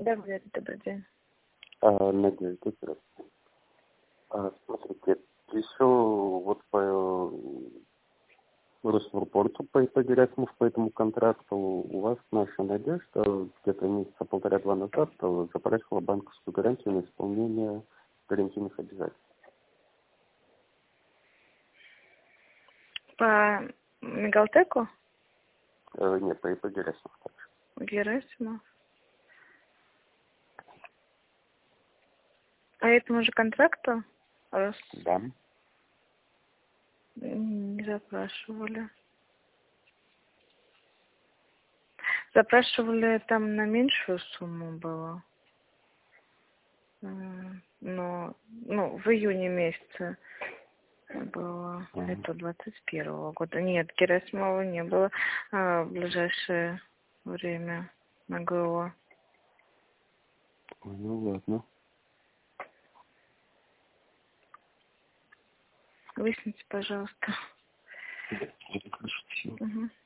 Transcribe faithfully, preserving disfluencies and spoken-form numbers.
Да, Валерий, добрый день. А, надеюсь, это а, смотрите, еще вот по Росфорпорту по ИП Герасимов по этому контракту у вас наша Надежда где-то месяца полтора-два назад запросила банковскую гарантию на исполнение гарантийных обязательств. По Мегалтеку? Э, нет, по ИП Герасимов также. Герасимов. А этому же контракту? Раз... Да. Не запрашивали. Запрашивали там на меньшую сумму было. Но, ну, в июне месяце было. Ага. Это двадцать первого года. Нет, Герасимова не было а, в ближайшее время на ГО. Ну ладно. Выясните, пожалуйста. Да, хорошо. Угу.